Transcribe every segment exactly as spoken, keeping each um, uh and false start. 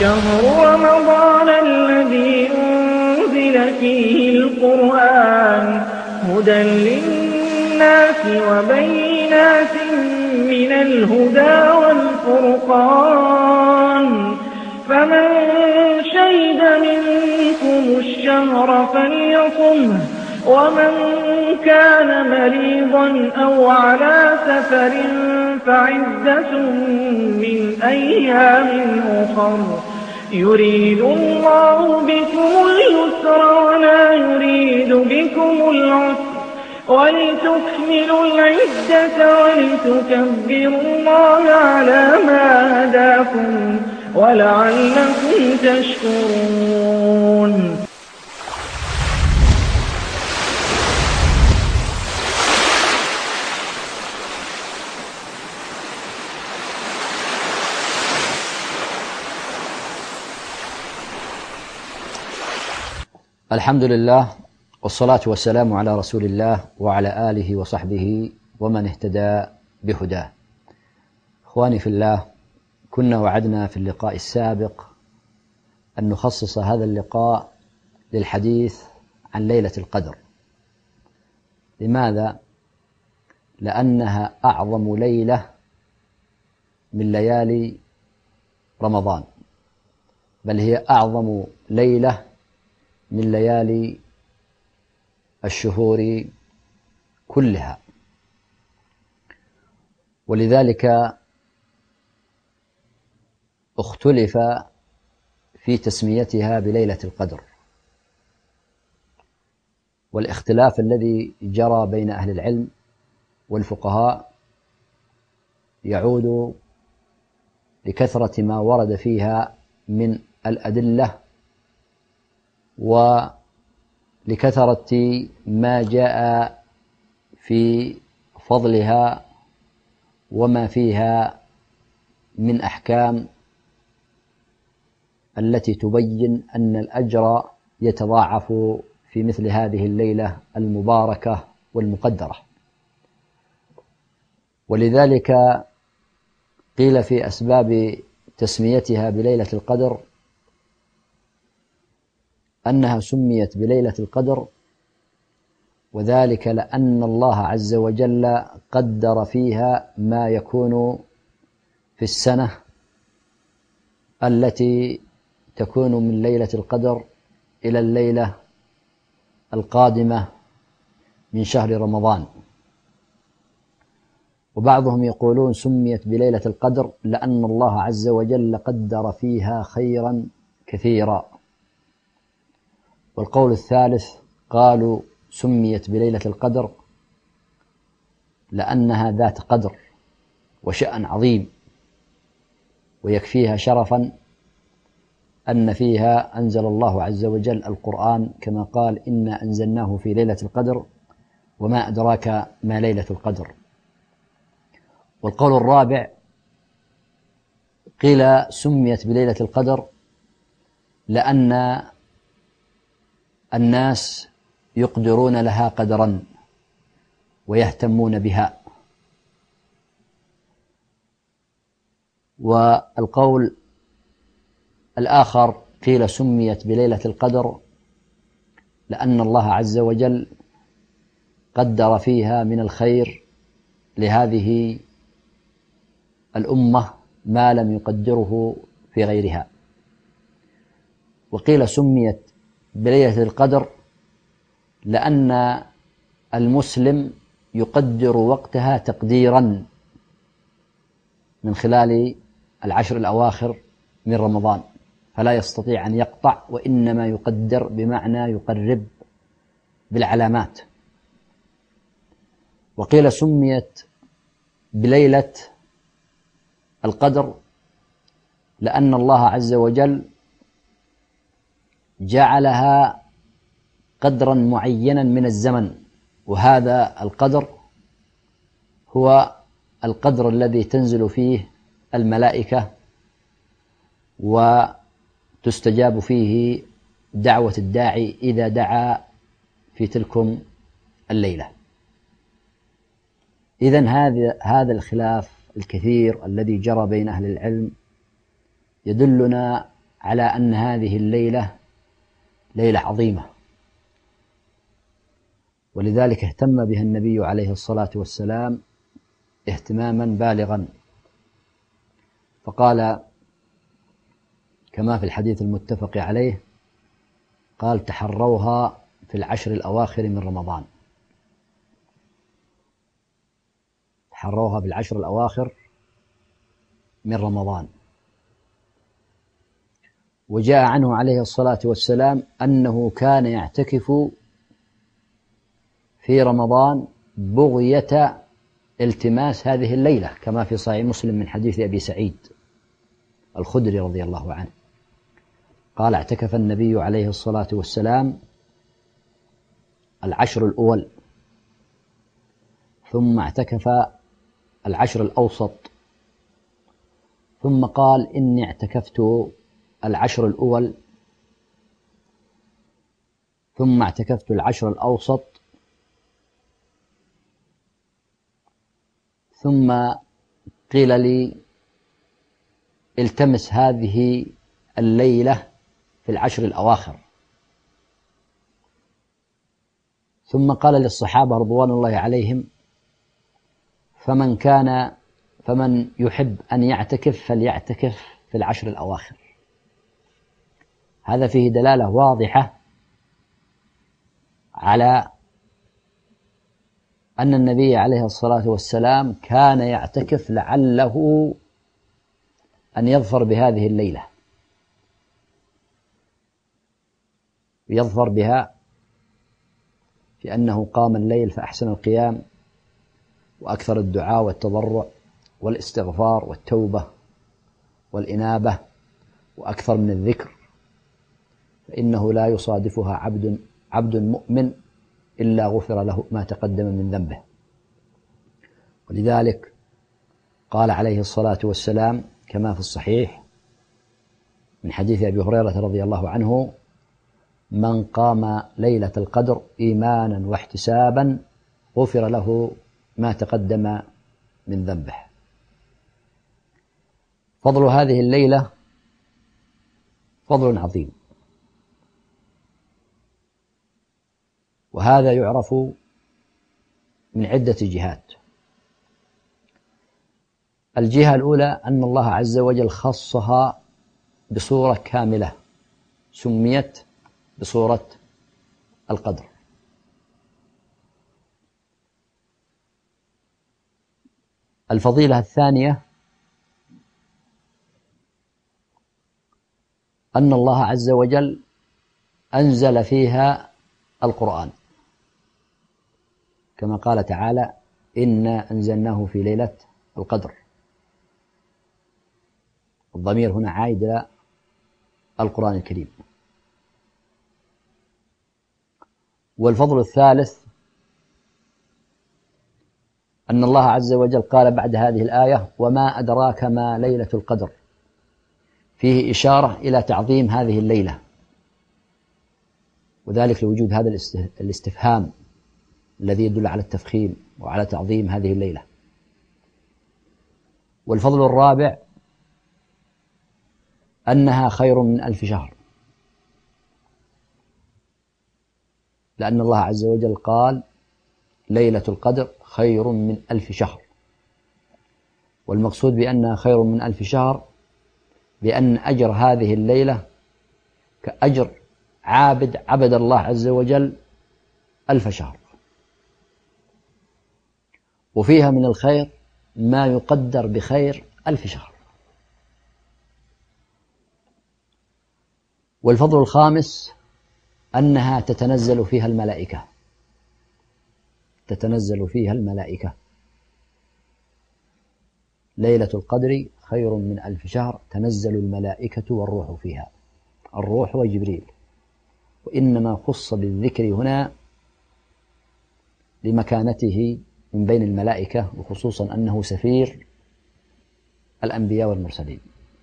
شهر رمضان الذي أنزل فيه القرآن هدى للناس وبينات من الهدى والفرقان فمن شهد منكم الشهر فليصمه ومن كان مريضا أو على سفر فعدة من أيام أخر يريد الله بكم اليسر ولا يريد بكم العسر ولتكملوا العدة ولتكبروا الله على ما هداكم ولعلكم تشكرون. الحمد لله والصلاة والسلام على رسول الله وعلى آله وصحبه ومن اهتدى بهداه. إخواني في الله، كنا وعدنا في اللقاء السابق أن نخصص هذا اللقاء للحديث عن ليلة القدر. لماذا؟ لأنها أعظم ليلة من ليالي رمضان، بل هي أعظم ليلة من ليالي الشهور كلها، ولذلك اختلف في تسميتها بليلة القدر. والاختلاف الذي جرى بين أهل العلم والفقهاء يعود لكثرة ما ورد فيها من الأدلة ولكثرة ما جاء في فضلها وما فيها من أحكام التي تبين أن الأجر يتضاعف في مثل هذه الليلة المباركة والمقدرة. ولذلك قيل في أسباب تسميتها بليلة القدر أنها سميت بليلة القدر وذلك لأن الله عز وجل قدر فيها ما يكون في السنة التي تكون من ليلة القدر إلى الليلة القادمة من شهر رمضان. وبعضهم يقولون سميت بليلة القدر لأن الله عز وجل قدر فيها خيرا كثيرا. والقول الثالث قالوا سميت بليلة القدر لأنها ذات قدر وشأن عظيم، ويكفيها شرفا أن فيها أنزل الله عز وجل القرآن كما قال إنا أنزلناه في ليلة القدر وما أدراك ما ليلة القدر. والقول الرابع قيل سميت بليلة القدر لأن الناس يقدرون لها قدرا ويهتمون بها. والقول الآخر قيل سميت بليلة القدر لأن الله عز وجل قدر فيها من الخير لهذه الأمة ما لم يقدره في غيرها. وقيل سميت بليلة القدر لأن المسلم يقدر وقتها تقديرا من خلال العشر الأواخر من رمضان، فلا يستطيع أن يقطع، وإنما يقدر بمعنى يقرب بالعلامات. وقيل سميت بليلة القدر لأن الله عز وجل جعلها قدرا معينا من الزمن، وهذا القدر هو القدر الذي تنزل فيه الملائكة وتستجاب فيه دعوة الداعي إذا دعا في تلكم الليلة. إذن هذا هذا الخلاف الكثير الذي جرى بين أهل العلم يدلنا على أن هذه الليلة ليلة عظيمة، ولذلك اهتم بها النبي عليه الصلاة والسلام اهتماما بالغا، فقال كما في الحديث المتفق عليه، قال: تحروها في العشر الأواخر من رمضان، تحروها في العشر الأواخر من رمضان. وجاء عنه عليه الصلاة والسلام أنه كان يعتكف في رمضان بغية التماس هذه الليلة، كما في صحيح مسلم من حديث أبي سعيد الخدري رضي الله عنه قال: اعتكف النبي عليه الصلاة والسلام العشر الأول، ثم اعتكف العشر الأوسط، ثم قال: إني اعتكفت العشر الأول، ثم اعتكفت العشر الأوسط، ثم قيل لي التمس هذه الليلة في العشر الأواخر. ثم قال للصحابة رضوان الله عليهم: فمن كان فمن يحب أن يعتكف فليعتكف في العشر الأواخر. هذا فيه دلالة واضحة على أن النبي عليه الصلاة والسلام كان يعتكف لعله أن يظفر بهذه الليلة، يظفر بها في أنه قام الليل فأحسن القيام، وأكثر الدعاء والتضرع والاستغفار والتوبة والإنابة، وأكثر من الذكر، فإنه لا يصادفها عبد عبد مؤمن إلا غفر له ما تقدم من ذنبه. ولذلك قال عليه الصلاة والسلام كما في الصحيح من حديث أبي هريرة رضي الله عنه: من قام ليلة القدر إيمانا واحتسابا غفر له ما تقدم من ذنبه. فضل هذه الليلة فضل عظيم، وهذا يعرف من عدة جهات. الجهة الأولى أن الله عز وجل خصها بصورة كاملة سميت بصورة القدر. الفضيلة الثانية أن الله عز وجل أنزل فيها القرآن، كما قال تعالى: إنا أنزلناه في ليلة القدر. الضمير هنا عائد إلى القرآن الكريم. والفضل الثالث أن الله عز وجل قال بعد هذه الآية: وما أدراك ما ليلة القدر، فيه إشارة إلى تعظيم هذه الليلة، وذلك لوجود هذا الاستفهام الذي يدل على التفخيم وعلى تعظيم هذه الليلة. والفضل الرابع أنها خير من ألف شهر، لأن الله عز وجل قال: ليلة القدر خير من ألف شهر. والمقصود بأنها خير من ألف شهر بأن أجر هذه الليلة كأجر عابد عبد الله عز وجل ألف شهر، وفيها من الخير ما يقدر بخير ألف شهر. والفضل الخامس أنها تتنزل فيها الملائكة، تتنزل فيها الملائكة. ليلة القدر خير من ألف شهر، تنزل الملائكة والروح فيها. الروح وجبريل، وإنما خص بالذكر هنا لمكانته من بين الملائكة، وخصوصا أنه سفير الأنبياء والمرسلين.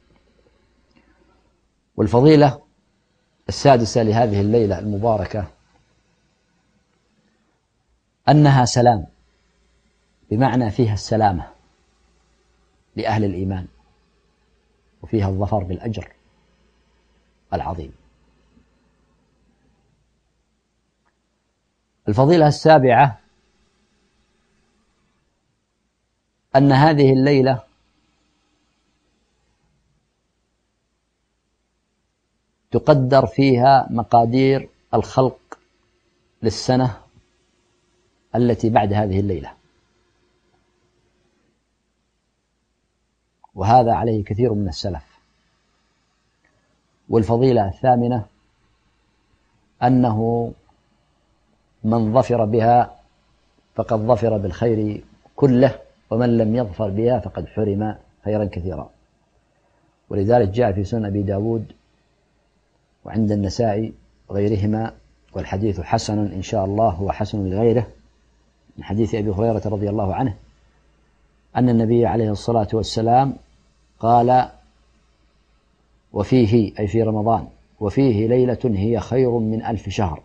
والفضيلة السادسة لهذه الليلة المباركة أنها سلام، بمعنى فيها السلامة لأهل الإيمان، وفيها الظفر بالأجر، العظيم. الفضيلة السابعة أن هذه الليلة تقدر فيها مقادير الخلق للسنة التي بعد هذه الليلة، وهذا عليه كثير من السلف. والفضيلة الثامنة أنه من ظفر بها فقد ظفر بالخير كله، ومن لم يظفر بها فقد حرم خيرا كثيرا. ولذلك جاء في سنن أبي داود وعند النسائي وغيرهما، والحديث حسن إن شاء الله، هو حسن لغيره، من حديث أبي هريرة رضي الله عنه أن النبي عليه الصلاة والسلام قال: وفيه، أي في رمضان، وفيه ليلة هي خير من ألف شهر،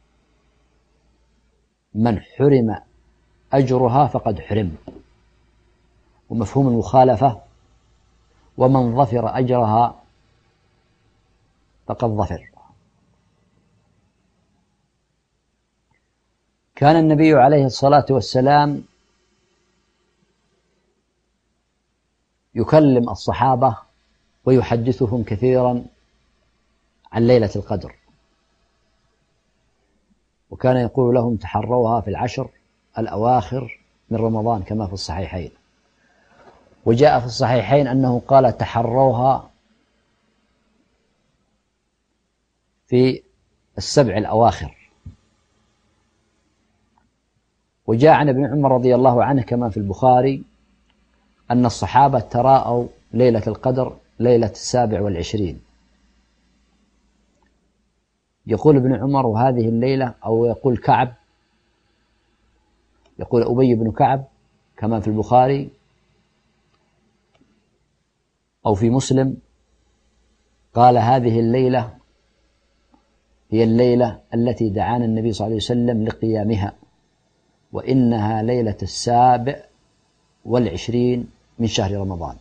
من حرم أجرها فقد حرم. ومفهوم المخالفة: ومن ظفر أجرها فقد ظفر. كان النبي عليه الصلاة والسلام يكلم الصحابة ويحدثهم كثيرا عن ليلة القدر، وكان يقول لهم: تحروها في العشر الأواخر من رمضان، كما في الصحيحين. وجاء في الصحيحين أنه قال: تحروها في السبع الأواخر. وجاء عن ابن عمر رضي الله عنه كما في البخاري أن الصحابة تراءوا ليلة القدر ليلة السابع والعشرين. يقول ابن عمر: وهذه الليلة، أو يقول كعب، يقول أبي بن كعب كما في البخاري أو في مسلم، قال: هذه الليلة هي الليلة التي دعانا النبي صلى الله عليه وسلم لقيامها، وإنها ليلة السابع والعشرين من شهر رمضان.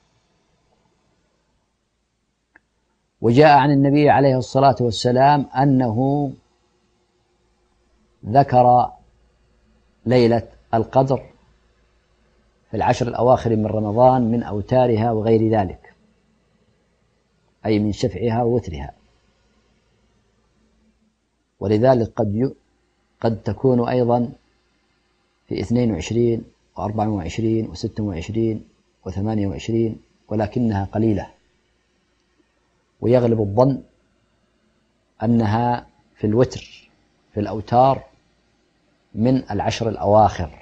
وجاء عن النبي عليه الصلاة والسلام أنه ذكر ليلة القدر في العشر الأواخر من رمضان من أوتارها وغير ذلك، أي من شفعها ووترها. ولذلك قد ي... قد تكون أيضا في اثنين وعشرين وأربع وعشرين وست وعشرين وثمانية وعشرين، ولكنها قليلة، ويغلب الظن أنها في الوتر، في الأوتار من العشر الأواخر.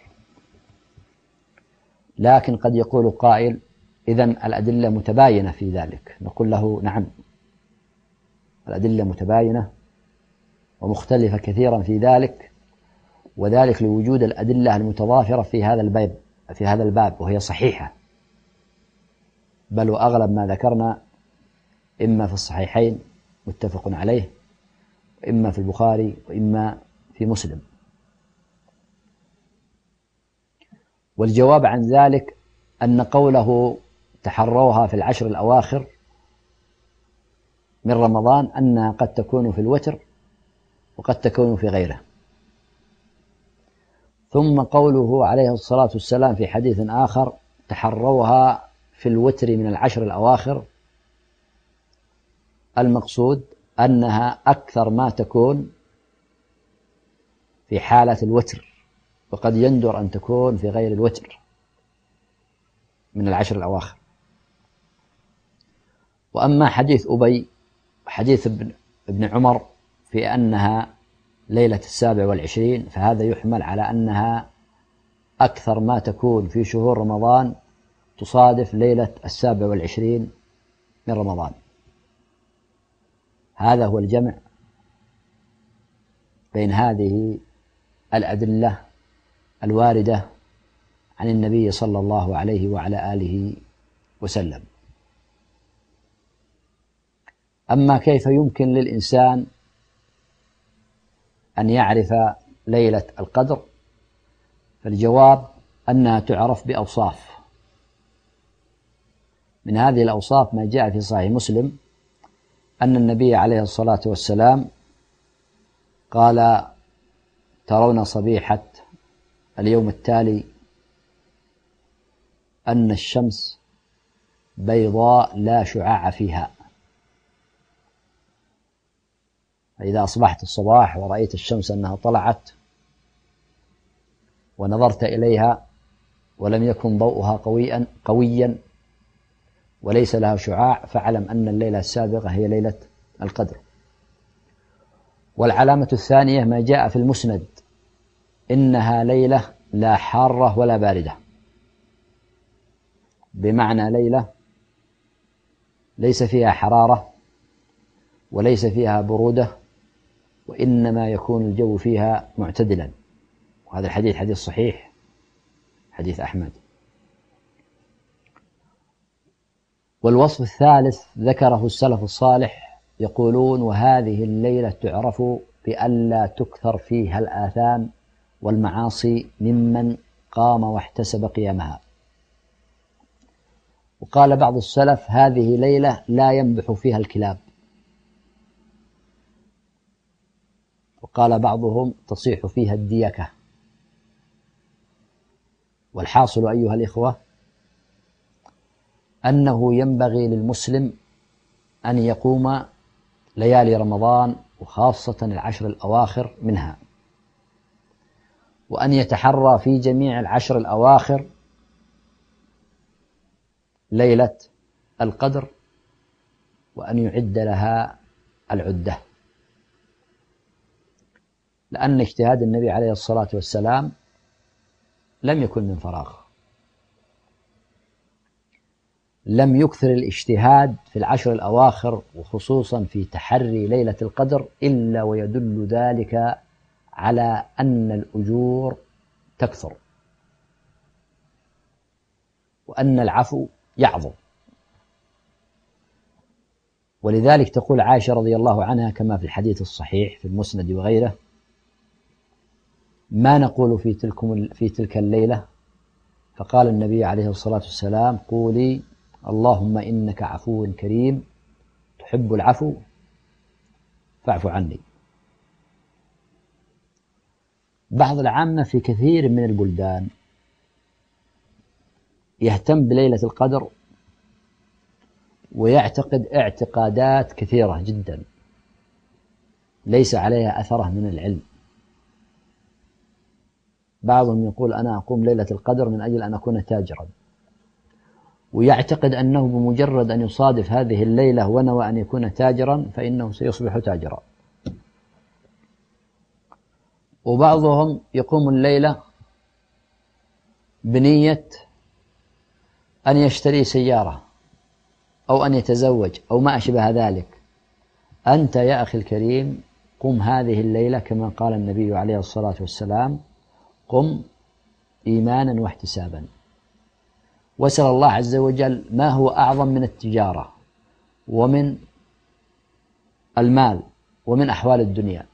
لكن قد يقول قائل: إذن الأدلة متباينة في ذلك. نقول له: نعم، الأدلة متباينة ومختلفة كثيرا في ذلك، وذلك لوجود الأدلة المتضافرة في هذا الباب في هذا الباب وهي صحيحة، بل وأغلب ما ذكرنا إما في الصحيحين متفق عليه، وإما في البخاري، وإما في مسلم. والجواب عن ذلك أن قوله تحروها في العشر الأواخر من رمضان أنها قد تكون في الوتر وقد تكون في غيره. ثم قوله عليه الصلاة والسلام في حديث آخر: تحروها في الوتر من العشر الأواخر، المقصود أنها أكثر ما تكون في حالة الوتر، وقد يندر أن تكون في غير الوتر من العشر الأواخر. وأما حديث أبي وحديث ابن عمر في أنها ليلة السابع والعشرين، فهذا يحمل على أنها أكثر ما تكون في شهور رمضان تصادف ليلة السابع والعشرين من رمضان. هذا هو الجمع بين هذه الأدلة الواردة عن النبي صلى الله عليه وعلى آله وسلم. أما كيف يمكن للإنسان أن يعرف ليلة القدر؟ فالجواب أنها تعرف بأوصاف. من هذه الأوصاف ما جاء في صحيح مسلم أن النبي عليه الصلاة والسلام قال: ترون صبيحة اليوم التالي أن الشمس بيضاء لا شعاع فيها. فإذا أصبحت الصباح ورأيت الشمس أنها طلعت ونظرت إليها ولم يكن ضوءها قويا قويا وليس لها شعاع، فاعلم أن الليلة السابقة هي ليلة القدر. والعلامة الثانية ما جاء في المسند: إنها ليلة لا حارة ولا باردة، بمعنى ليلة ليس فيها حرارة وليس فيها برودة، وإنما يكون الجو فيها معتدلا. وهذا الحديث حديث صحيح، حديث أحمد. والوصف الثالث ذكره السلف الصالح، يقولون: وهذه الليلة تعرف بألا تكثر فيها الآثام والمعاصي ممن قام واحتسب قيامها. وقال بعض السلف: هذه ليلة لا ينبح فيها الكلاب. وقال بعضهم: تصيح فيها الديكة. والحاصل أيها الإخوة أنه ينبغي للمسلم أن يقوم ليالي رمضان وخاصة العشر الأواخر منها، وأن يتحرى في جميع العشر الأواخر ليلة القدر، وأن يعد لها العدة، لأن اجتهاد النبي عليه الصلاة والسلام لم يكن من فراغ، لم يكثر الاجتهاد في العشر الأواخر وخصوصا في تحري ليلة القدر إلا ويدل ذلك على أن الأجور تكثر وأن العفو يعظم. ولذلك تقول عائشة رضي الله عنها كما في الحديث الصحيح في المسند وغيره: ما نقول في تلكم في تلك الليلة؟ فقال النبي عليه الصلاة والسلام: قولي اللهم إنك عفو كريم تحب العفو فاعف عني. بعض العامة في كثير من البلدان يهتم بليلة القدر ويعتقد اعتقادات كثيرة جدا ليس عليها أثره من العلم. بعضهم يقول: أنا أقوم ليلة القدر من أجل أن أكون تاجرا، ويعتقد أنه بمجرد أن يصادف هذه الليلة ونوى أن يكون تاجرا فإنه سيصبح تاجرا. وبعضهم يقوم الليلة بنية أن يشتري سيارة أو أن يتزوج أو ما أشبه ذلك. أنت يا أخي الكريم قم هذه الليلة كما قال النبي عليه الصلاة والسلام: قم إيمانا واحتسابا، واسأل الله عز وجل ما هو أعظم من التجارة ومن المال ومن أحوال الدنيا.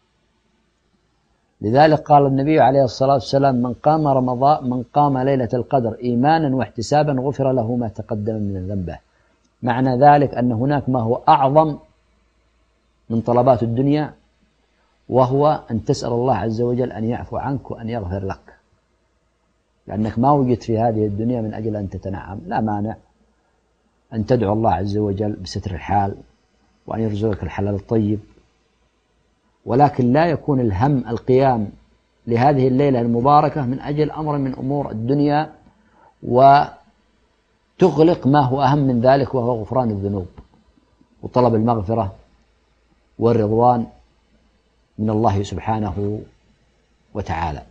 لذلك قال النبي عليه الصلاة والسلام: من قام رمضان من قام ليلة القدر إيمانا واحتسابا غفر له ما تقدم من ذنبه. معنى ذلك أن هناك ما هو أعظم من طلبات الدنيا، وهو أن تسأل الله عز وجل أن يعفو عنك وأن يغفر لك، لأنك ما وجدت في هذه الدنيا من أجل أن تتنعم. لا مانع أن تدعو الله عز وجل بستر الحال وأن يرزقك الحلال الطيب، ولكن لا يكون الهم القيام لهذه الليلة المباركة من أجل أمر من أمور الدنيا وتغلق ما هو أهم من ذلك، وهو غفران الذنوب وطلب المغفرة والرضوان من الله سبحانه وتعالى.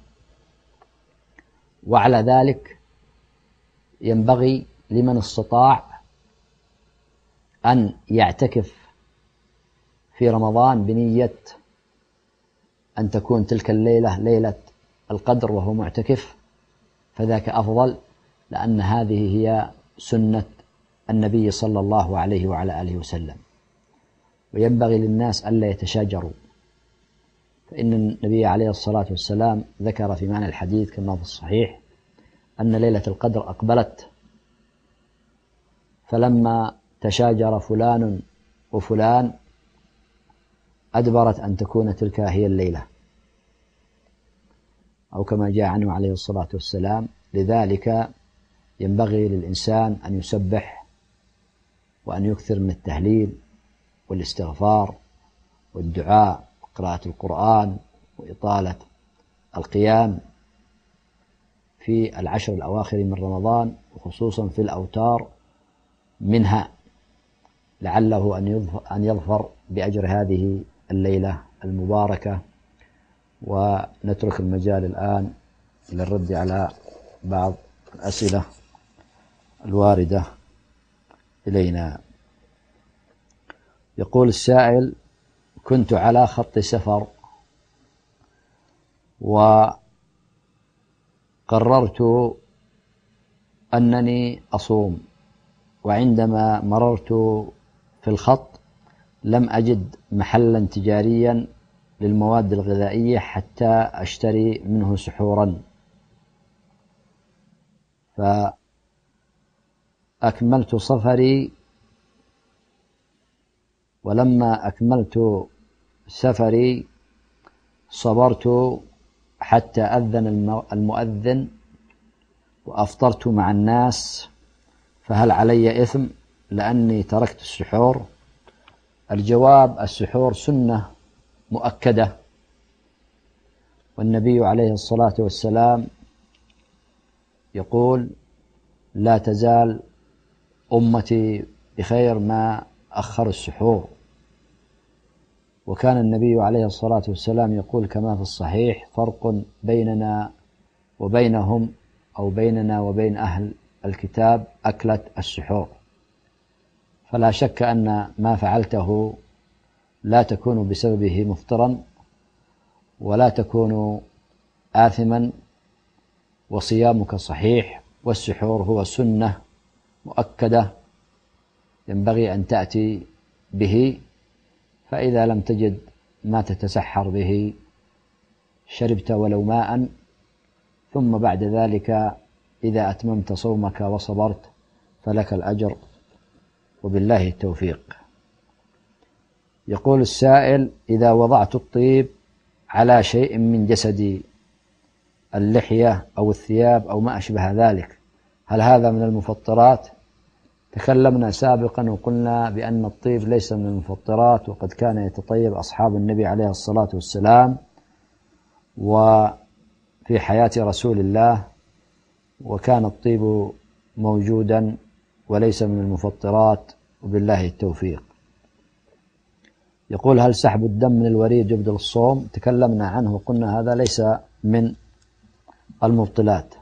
وعلى ذلك ينبغي لمن استطاع أن يعتكف في رمضان بنية أن تكون تلك الليلة ليلة القدر وهو معتكف، فذاك أفضل، لأن هذه هي سنة النبي صلى الله عليه وعلى آله وسلم. وينبغي للناس ألا يتشاجروا، فإن النبي عليه الصلاة والسلام ذكر في معنى الحديث كما في الصحيح أن ليلة القدر أقبلت، فلما تشاجر فلان وفلان أدبرت أن تكون تلك هي الليلة، أو كما جاء عنه عليه الصلاة والسلام. لذلك ينبغي للإنسان أن يسبح وأن يكثر من التهليل والاستغفار والدعاء وقراءة القرآن وإطالة القيام في العشر الأواخر من رمضان، وخصوصا في الأوتار منها، لعله أن يظفر بأجر هذه الليلة المباركة. ونترك المجال الآن للرد على بعض الأسئلة الواردة إلينا. يقول السائل: كنت على خط سفر وقررت أنني أصوم، وعندما مررت في الخط لم أجد محلا تجاريا للمواد الغذائية حتى أشتري منه سحورا، فأكملت سفري، ولما أكملت سفري صبرت حتى أذن المؤذن وأفطرت مع الناس، فهل علي إثم لأني تركت السحور؟ الجواب: السحور سنة مؤكدة، والنبي عليه الصلاة والسلام يقول: لا تزال أمتي بخير ما أخر السحور. وكان النبي عليه الصلاة والسلام يقول كما في الصحيح: فرق بيننا وبينهم أو بيننا وبين أهل الكتاب أكلة السحور. فلا شك أن ما فعلته لا تكون بسببه مفطرا ولا تكون آثما، وصيامك صحيح، والسحور هو سنة مؤكدة ينبغي أن تأتي به. فإذا لم تجد ما تتسحر به شربت ولو ماء، ثم بعد ذلك إذا أتممت صومك وصبرت فلك الأجر، وبالله التوفيق. يقول السائل: إذا وضعت الطيب على شيء من جسدي، اللحية أو الثياب أو ما أشبه ذلك، هل هذا من المفطرات؟ تكلمنا سابقا وقلنا بأن الطيب ليس من المفطرات، وقد كان يتطيب أصحاب النبي عليه الصلاة والسلام وفي حياة رسول الله، وكان الطيب موجودا وليس من المفطرات، وبالله التوفيق. يقول: هل سحب الدم من الوريد يبدل الصوم؟ تكلمنا عنه وقلنا هذا ليس من المبطلات.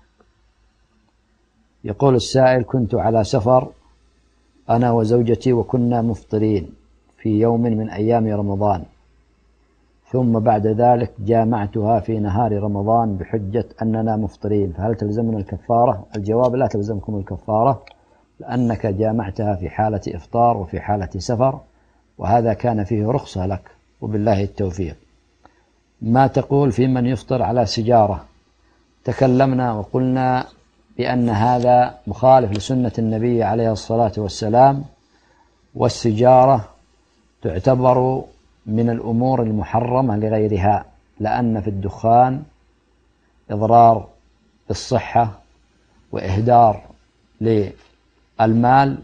يقول السائل: كنت على سفر أنا وزوجتي وكنا مفطرين في يوم من أيام رمضان، ثم بعد ذلك جامعتها في نهار رمضان بحجة أننا مفطرين، فهل تلزمنا الكفارة؟ الجواب: لا تلزمكم الكفارة، لأنك جامعتها في حالة إفطار وفي حالة سفر، وهذا كان فيه رخصة لك، وبالله التوفيق. ما تقول في من يفطر على سجارة؟ تكلمنا وقلنا بأن هذا مخالف لسنة النبي عليه الصلاة والسلام، والسجارة تعتبر من الأمور المحرمة لغيرها، لأن في الدخان إضرار بالصحة وإهدار للمال،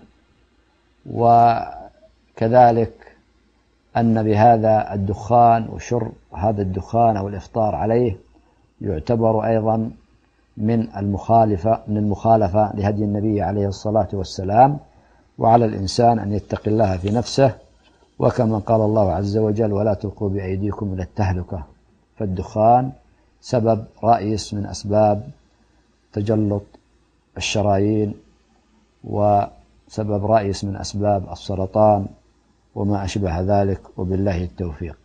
وكذلك أن بهذا الدخان وشرب هذا الدخان أو الإفطار عليه يعتبر أيضا من المخالفة من المخالفة لهدي النبي عليه الصلاة والسلام. وعلى الإنسان أن يتقي الله في نفسه، وكما قال الله عز وجل: ولا تلقوا بأيديكم إلى التهلكة. فالدخان سبب رئيس من أسباب تجلط الشرايين، وسبب رئيس من أسباب السرطان وما أشبه ذلك، وبالله التوفيق.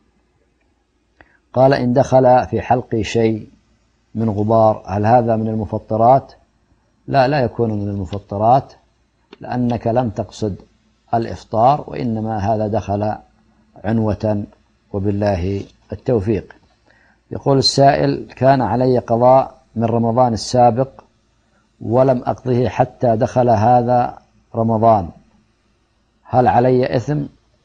قال: إن دخل في حلقي شيء من غبار هل هذا من المفطرات؟ لا، لا يكون من المفطرات، لأنك لم تقصد الإفطار، وإنما هذا دخل عنوة، وبالله التوفيق. يقول السائل: كان علي قضاء من رمضان السابق ولم أقضه حتى دخل هذا رمضان، هل علي إثم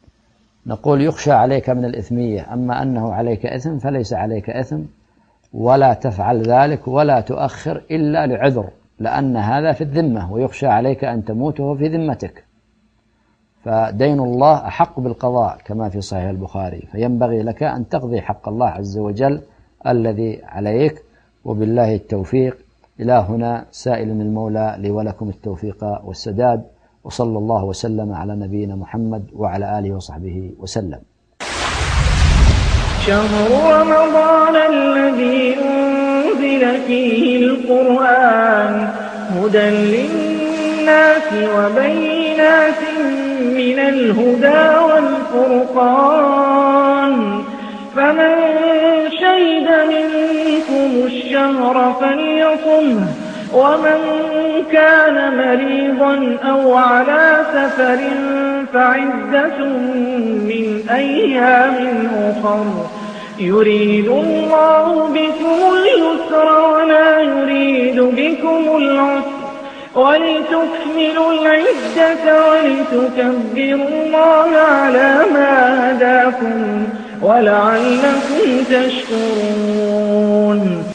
نقول يخشى عليك من الإثمية، أما أنه عليك إثم فليس عليك إثم، ولا تفعل ذلك ولا تؤخر إلا لعذر، لأن هذا في الذمة، ويخشى عليك أن تموت وهو في ذمتك. فدين الله أحق بالقضاء كما في صحيح البخاري، فينبغي لك أن تقضي حق الله عز وجل الذي عليك، وبالله التوفيق. إلى هنا سائل المولى لي ولكم التوفيق والسداد، وصلى الله وسلم على نبينا محمد وعلى آله وصحبه وسلم. شهر رمضان الذي أنزل فيه القرآن هدى للناس وبينات من الهدى والفرقان، فمن شهد منكم الشهر فليصمه، ومن كان مريضا أو على سفر فعدة من أيام أخر، يريد الله بكم اليسر ولا يريد بكم العسر، ولتكملوا العدة ولتكبروا الله على ما هداكم ولعلكم تشكرون.